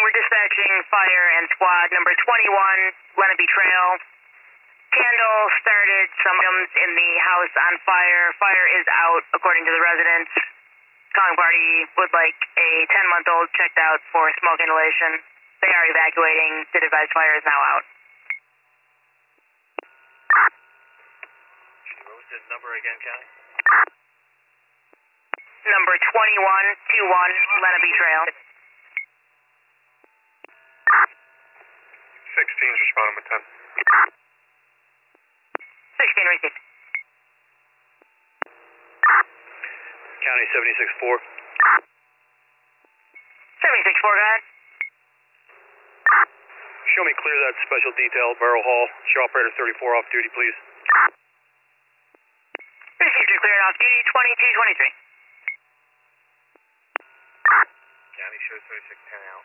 we're dispatching fire and squad number 21, Lenape Trail. Candle started some items in the house on fire. Fire is out, according to the residents. Calling party would like a 10-month-old checked out for smoke inhalation. They are evacuating. The device fire is now out. What was the number again, County? Number 2121, Lenape Trail. 16's responding with 10. 16 received. County 76-4. 76-4, go ahead. Show me clear that special detail, Barrel Hall. Show operator 34 off duty, please. Received, you're cleared off duty, 2223. County shows 3610 out.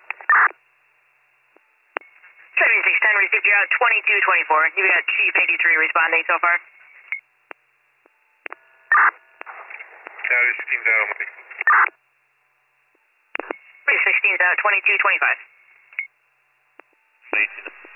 7610 received, you're out 2224. You got Chief 83 responding so far. County 16's out. 16's out, 2225. 18.